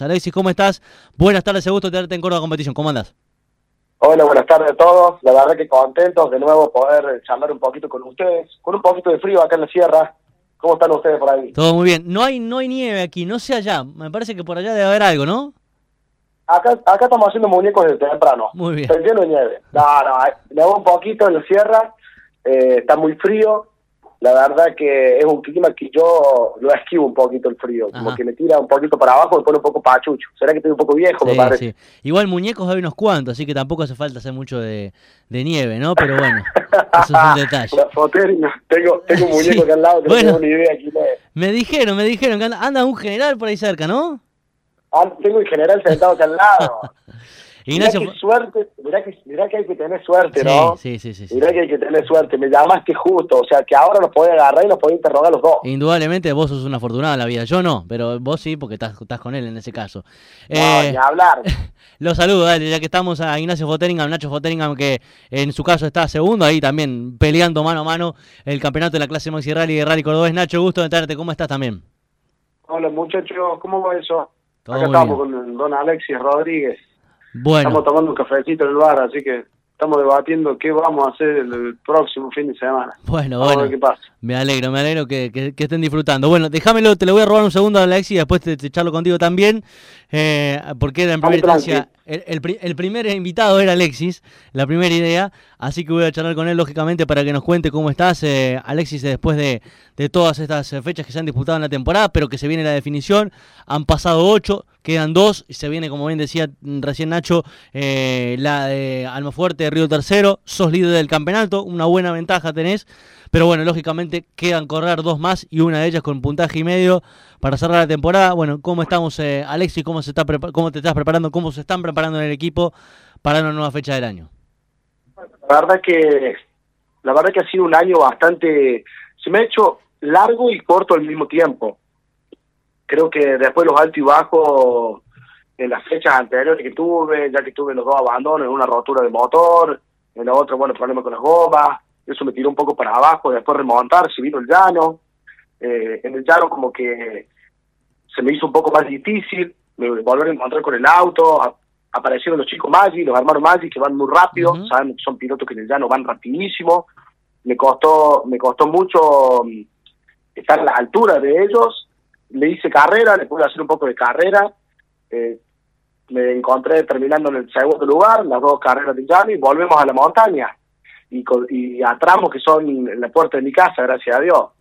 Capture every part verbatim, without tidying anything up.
Alexis, ¿cómo estás? Buenas tardes, gusto de tenerte en Córdoba Competición. ¿Cómo andás? Hola, buenas tardes a todos. La verdad que contentos de nuevo poder charlar un poquito con ustedes, con un poquito de frío acá en la sierra. ¿Cómo están ustedes por ahí? Todo muy bien. No hay no hay nieve aquí, no sé allá. Me parece que por allá debe haber algo, ¿no? Acá acá estamos haciendo muñecos desde temprano. Muy bien. Está lleno de nieve. No, no, nevó un poquito en la sierra. Eh, está muy frío. La verdad que es un clima que yo lo esquivo un poquito el frío. Como Ajá. que me tira un poquito para abajo y me pone un poco pachucho. ¿Será que estoy un poco viejo, me Sí, parece? sí. Igual muñecos hay unos cuantos, así que tampoco hace falta hacer mucho de, de nieve, ¿no? Pero bueno, eso es un detalle. La fotera, tengo, tengo un muñeco Sí. acá al lado que Bueno, no tengo ni idea quién es. me dijeron, me dijeron que anda, anda un general por ahí cerca, ¿no? Ah, tengo el general sentado acá al lado. Mirá Ignacio. qué suerte, mirá que, mirá que hay que tener suerte, Sí, ¿no? sí, sí, sí, sí, Mirá sí. que hay que tener suerte. Me llamaste justo, o sea que ahora los podés agarrar y los podés interrogar los dos. Indudablemente vos sos una afortunada en la vida, yo no, pero vos sí, porque estás, estás con él en ese caso. No, Eh, ni hablar. Los saludo, dale, ya que estamos a Ignacio Fotheringham, Nacho Fotheringham, que en su caso está segundo, ahí también peleando mano a mano el campeonato de la clase Maxi Rally de Rally Cordobés. Nacho, gusto de tenerte, ¿cómo estás también? Hola muchachos, ¿cómo va eso? Todo Acá muy estamos bien. con don Alexis Rodríguez. Bueno, Estamos tomando un cafecito en el bar, así que estamos debatiendo qué vamos a hacer el, el próximo fin de semana. bueno, Vamos a bueno. ver qué pasa. Me alegro, me alegro que, que, que estén disfrutando. Bueno, déjamelo, te lo voy a robar un segundo a Alexis y después te, te charlo contigo también, eh, porque era en primera Vamos instancia, el, el, pri- el primer invitado era Alexis, la primera idea, así que voy a charlar con él lógicamente para que nos cuente cómo estás, eh, Alexis, después de, de todas estas eh, fechas que se han disputado en la temporada, pero que se viene la definición, han pasado ocho, quedan dos, y se viene, como bien decía recién Nacho, eh, la de Almafuerte de Río Tercero, sos líder del campeonato, una buena ventaja tenés, pero bueno, lógicamente quedan correr dos más y una de ellas con puntaje y medio para cerrar la temporada. Bueno, ¿cómo estamos, eh, Alexis? ¿Cómo, se está prepa- ¿Cómo te estás preparando? ¿Cómo se están preparando en el equipo para una nueva fecha del año? La verdad que la verdad que ha sido un año bastante, se me ha hecho largo y corto al mismo tiempo. Creo que después los altos y bajos en las fechas anteriores que tuve, ya que tuve los dos abandonos, una rotura de motor, en la otra, bueno, problema con las gomas, eso me tiró un poco para abajo, después remontar, se vino el llano, eh, en el llano como que se me hizo un poco más difícil, me volver a encontrar con el auto, a, aparecieron los chicos Maggi, los hermanos Maggi que van muy rápido, Uh-huh. saben que son pilotos que en el llano van rapidísimo, me costó, me costó mucho um, estar a la altura de ellos, le hice carrera, le pude hacer un poco de carrera, eh, me encontré terminando en el segundo lugar, las dos carreras de llano y volvemos a la montaña, y, con, y a tramos que son en la puerta de mi casa, gracias a Dios.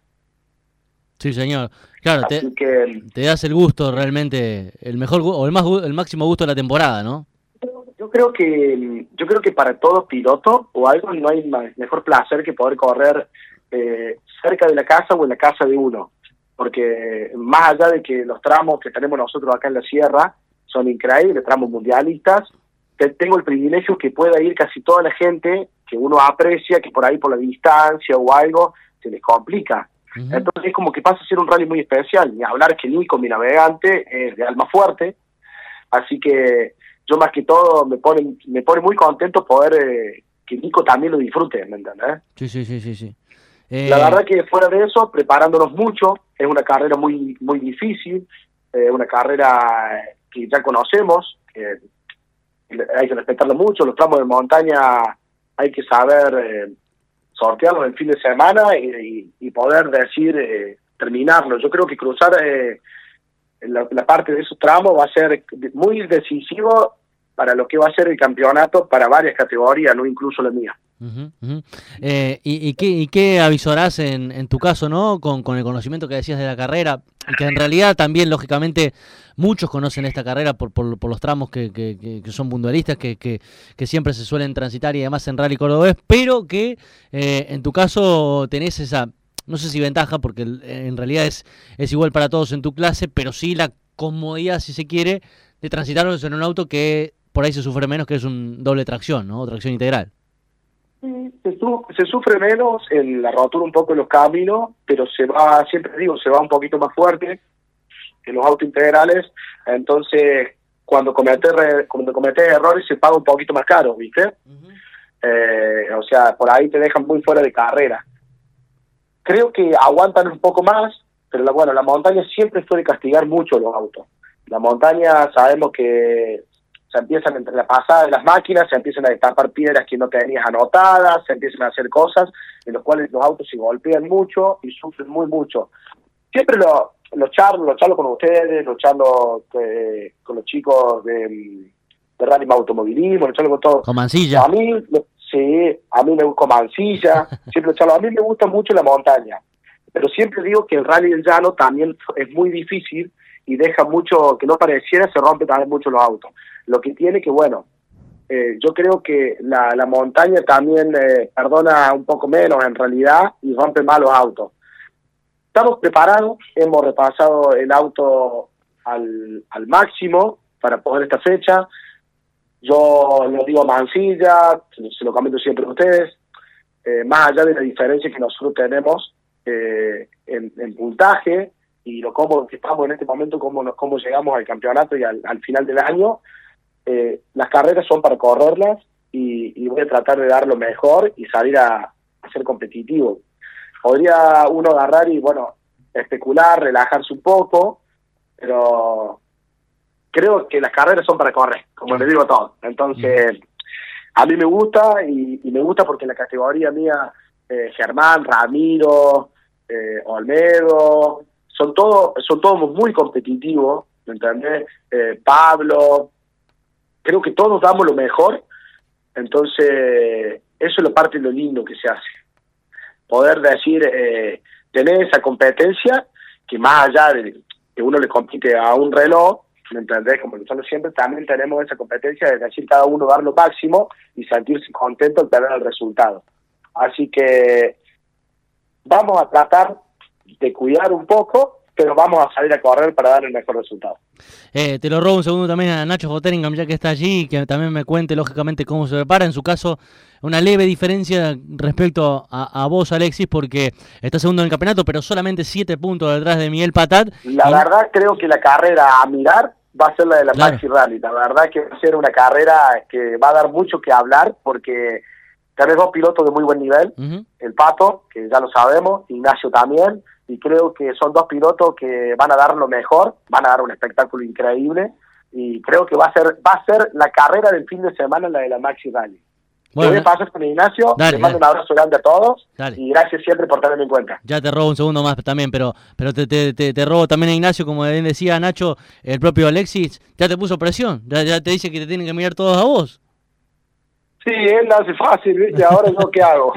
Sí, señor. Claro, te, Así que te das el gusto realmente, el mejor gu- o el más gu- el máximo gusto de la temporada, ¿no? yo creo que yo creo que para todo piloto o algo no hay más, mejor placer que poder correr eh, cerca de la casa o en la casa de uno, porque más allá de que los tramos que tenemos nosotros acá en la sierra son increíbles, tramos mundialistas, te, tengo el privilegio que pueda ir casi toda la gente que uno aprecia, que por ahí por la distancia o algo se les complica. Uh-huh. Entonces es como que pasa a ser un rally muy especial, ni hablar que Nico, mi navegante, es de Almafuerte, así que yo más que todo me pone me pone muy contento poder eh, que Nico también lo disfrute, ¿me entiendes? Sí, sí, sí, sí, sí. Eh, La verdad que fuera de eso, preparándonos mucho, es una carrera muy muy difícil, eh, una carrera que ya conocemos, que hay que respetarlo mucho, los tramos de montaña hay que saber eh, sortearlos el fin de semana y, y, y poder decir, eh, terminarlo. Yo creo que cruzar eh, la, la parte de esos tramos va a ser muy decisivo para lo que va a ser el campeonato para varias categorías, no incluso la mía. Uh-huh, uh-huh. Eh, y, y, qué, ¿Y qué avisorás en, en tu caso, no? Con, con el conocimiento que decías de la carrera, y que en realidad también, lógicamente, muchos conocen esta carrera por, por, por los tramos que, que, que, que son puntualistas, que, que, que siempre se suelen transitar y además en Rally Cordobés, pero que eh, en tu caso tenés esa, no sé si ventaja, porque en realidad es, es igual para todos en tu clase, pero sí la comodidad, si se quiere, de transitarlos en un auto que por ahí se sufre menos, que es un doble tracción, ¿no? Tracción integral. Se, su, se sufre menos en la rotura un poco en los caminos, pero se va, siempre digo, se va un poquito más fuerte en los autos integrales, entonces cuando cometes cuando cometes errores se paga un poquito más caro, ¿viste? Uh-huh. Eh, o sea, por ahí te dejan muy fuera de carrera. Creo que aguantan un poco más, pero la, bueno, la montaña siempre suele castigar mucho los autos. La montaña sabemos que se empiezan entre la pasada de las máquinas, se empiezan a destapar piedras que no tenías anotadas, se empiezan a hacer cosas en los cuales los autos se golpean mucho y sufren muy mucho. Siempre lo, lo charlo, lo charlo con ustedes, lo charlo eh, con los chicos de, de Rally Automovilismo, lo charlo con todos. Con Mancilla. A mí, sí, a mí me gusta Mancilla, siempre lo charlo. A mí me gusta mucho la montaña, pero siempre digo que el Rally del Llano también es muy difícil y deja mucho, que no pareciera, se rompe también mucho los autos. Lo que tiene que, bueno, eh, yo creo que la, la montaña también eh, perdona un poco menos en realidad y rompe más los autos. Estamos preparados, hemos repasado el auto al, al máximo para poder esta fecha. Yo lo digo a Mancilla, se lo comento siempre a ustedes, eh, más allá de la diferencia que nosotros tenemos eh, en, en puntaje y lo cómodo que estamos en este momento, cómo, nos, cómo llegamos al campeonato y al, al final del año, eh, las carreras son para correrlas y, y voy a tratar de dar lo mejor y salir a, a ser competitivo. Podría uno agarrar y, bueno, especular, relajarse un poco, pero creo que las carreras son para correr, como les digo a todos. Entonces, a mí me gusta y, y me gusta porque en la categoría mía, eh, Germán, Ramiro, eh, Olmedo, son todos son todos muy competitivos, ¿me entendés? Eh, Pablo, creo que todos damos lo mejor, entonces eso es la parte de lo lindo que se hace. Poder decir, eh, tener esa competencia que más allá de que uno le compite a un reloj, ¿me entendés? Como nosotros siempre también tenemos esa competencia de decir cada uno dar lo máximo y sentirse contento al tener el resultado. Así que vamos a tratar de cuidar un poco, pero vamos a salir a correr para dar el mejor resultado. Eh, te lo robo un segundo también a Nacho Hoteringham, ya que está allí, que también me cuente lógicamente cómo se prepara. En su caso, una leve diferencia respecto a, a vos, Alexis, porque está segundo en el campeonato, pero solamente siete puntos detrás de Miguel Patat. La y... verdad creo que la carrera a mirar va a ser la de la claro. Maxi Rally. La verdad que va a ser una carrera que va a dar mucho que hablar, porque tenés dos pilotos de muy buen nivel, uh-huh. El Pato, que ya lo sabemos, Ignacio también, y creo que son dos pilotos que van a dar lo mejor, van a dar un espectáculo increíble, y creo que va a ser va a ser la carrera del fin de semana, la de la Maxi Rally. Bueno, voy a pasar con Ignacio, dale, les mando dale. un abrazo grande a todos, dale. Y gracias siempre por tenerme en cuenta. Ya te robo un segundo más también, pero pero te, te, te, te robo también a Ignacio, como bien decía Nacho, el propio Alexis, ya te puso presión, ya, ya te dice que te tienen que mirar todos a vos. Sí, él lo hace fácil, ¿viste? Ahora yo, ¿qué hago?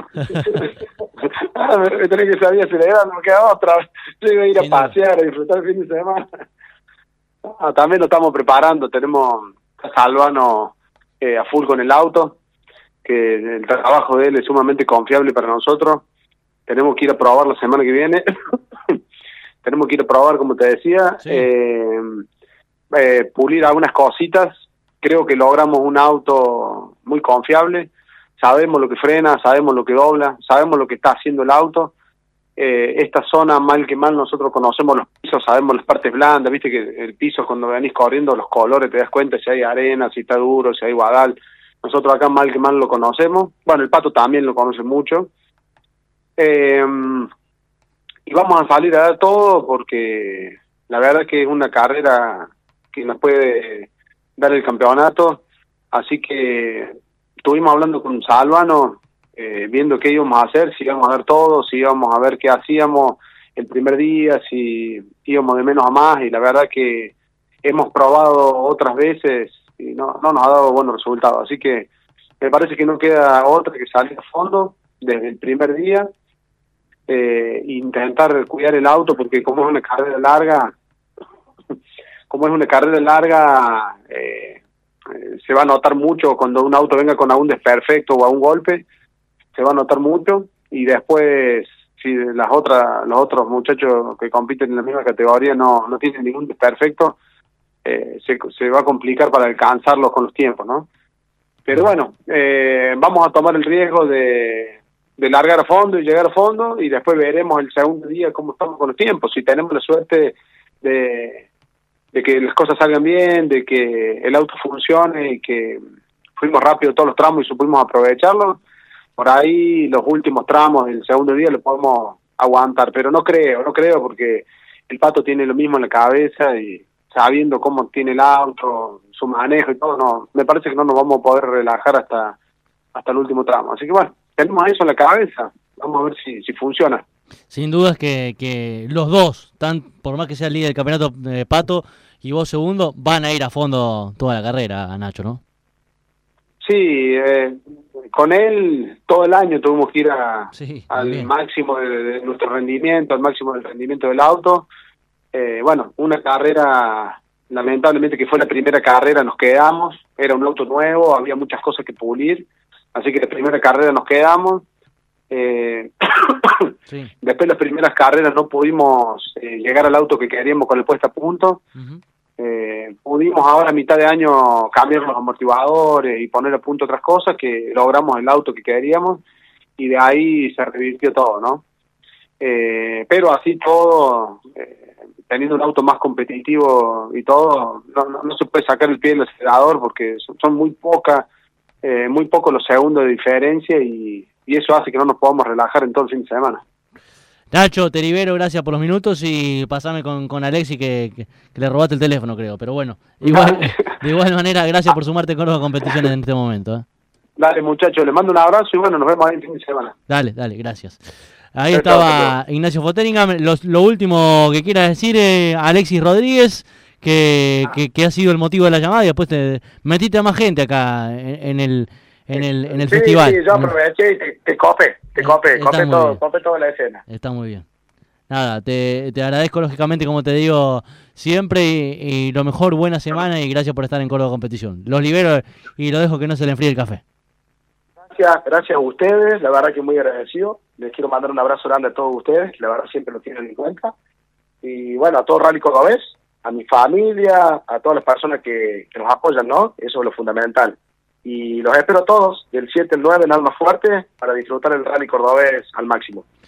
ah, me, me tenés que salir acelerando, ¿qué hago otra vez? Yo iba a ir a sí, pasear, no. a disfrutar el fin de semana. Ah, también lo estamos preparando, tenemos a Salvano eh, a full con el auto, que el trabajo de él es sumamente confiable para nosotros. Tenemos que ir a probar la semana que viene. Tenemos que ir a probar, como te decía, sí. eh, eh, pulir algunas cositas. Creo que logramos un auto muy confiable, sabemos lo que frena, sabemos lo que dobla, sabemos lo que está haciendo el auto. Eh, esta zona, mal que mal, nosotros conocemos los pisos, sabemos las partes blandas, viste que el piso cuando venís corriendo, los colores, te das cuenta si hay arena, si está duro, si hay guadal. Nosotros acá mal que mal lo conocemos, bueno, el Pato también lo conoce mucho. Eh, y vamos a salir a dar todo porque la verdad que es una carrera que nos puede dar el campeonato, así que estuvimos hablando con Salvano, eh, viendo qué íbamos a hacer, si íbamos a dar todo, si íbamos a ver qué hacíamos el primer día, si íbamos de menos a más, y la verdad que hemos probado otras veces y no, no nos ha dado buenos resultados, así que me parece que no queda otra que salir a fondo desde el primer día, eh, intentar cuidar el auto, porque como es una carrera larga, como es una carrera larga, eh, eh, se va a notar mucho cuando un auto venga con algún desperfecto o a un golpe, se va a notar mucho, y después si las otras los otros muchachos que compiten en la misma categoría no no tienen ningún desperfecto, eh, se, se va a complicar para alcanzarlos con los tiempos, ¿no? Pero bueno, eh, vamos a tomar el riesgo de, de largar a fondo y llegar a fondo, y después veremos el segundo día cómo estamos con los tiempos, si tenemos la suerte de de que las cosas salgan bien, de que el auto funcione y que fuimos rápido todos los tramos y supimos aprovecharlo. Por ahí los últimos tramos del segundo día lo podemos aguantar, pero no creo, no creo porque el Pato tiene lo mismo en la cabeza y sabiendo cómo tiene el auto, su manejo y todo, no, me parece que no nos vamos a poder relajar hasta hasta el último tramo. Así que bueno, tenemos eso en la cabeza, vamos a ver si, si funciona. Sin dudas que, que los dos, tan, por más que sea el líder del campeonato, eh, Pato, y vos segundo, van a ir a fondo toda la carrera, Nacho, ¿no? Sí, eh, con él todo el año tuvimos que ir a, sí, al máximo de, de nuestro rendimiento, al máximo del rendimiento del auto. Eh, bueno, una carrera, lamentablemente que fue la primera carrera, nos quedamos, era un auto nuevo, había muchas cosas que pulir, así que la primera carrera nos quedamos. Eh, sí. Después las primeras carreras no pudimos eh, llegar al auto que queríamos con el puesta a punto. Uh-huh. eh, pudimos ahora a mitad de año cambiar los amortiguadores y poner a punto otras cosas, que logramos el auto que queríamos, y de ahí se revirtió todo, ¿no? Eh, pero así todo, eh, teniendo un auto más competitivo y todo, no, no, no se puede sacar el pie del acelerador porque son, son muy pocas, eh, muy pocos los segundos de diferencia, y y eso hace que no nos podamos relajar en todo el fin de semana. Nacho, te libero, gracias por los minutos, y pasame con, con Alexi que, que, que le robaste el teléfono, creo, pero bueno, igual, de igual manera, gracias por sumarte con las competiciones en este momento. ¿eh? Dale, muchachos, les mando un abrazo y bueno, nos vemos ahí el fin de semana. Dale, dale, gracias. Ahí estaba Ignacio Fotheringham. Lo, lo último que quiera decir, eh, Alexis Rodríguez, que, que, que ha sido el motivo de la llamada, y después te metiste a más gente acá en, en el... en el en el sí, festival. Sí, yo aproveché y te, te copé, te copé, copé todo, copé toda la escena. Está muy bien. Nada, te, te agradezco lógicamente, como te digo siempre, y, y lo mejor, buena semana, y gracias por estar en Córdoba Competición. Los libero y lo dejo que no se le enfríe el café. Gracias, gracias a ustedes, la verdad que muy agradecido. Les quiero mandar un abrazo grande a todos ustedes, la verdad siempre lo tienen en cuenta. Y bueno, a todo Rally Cordobés, a mi familia, a todas las personas que, que nos apoyan, ¿no? Eso es lo fundamental. Y los espero a todos, del siete al nueve en Alma Fuerte, para disfrutar el Rally Cordobés al máximo.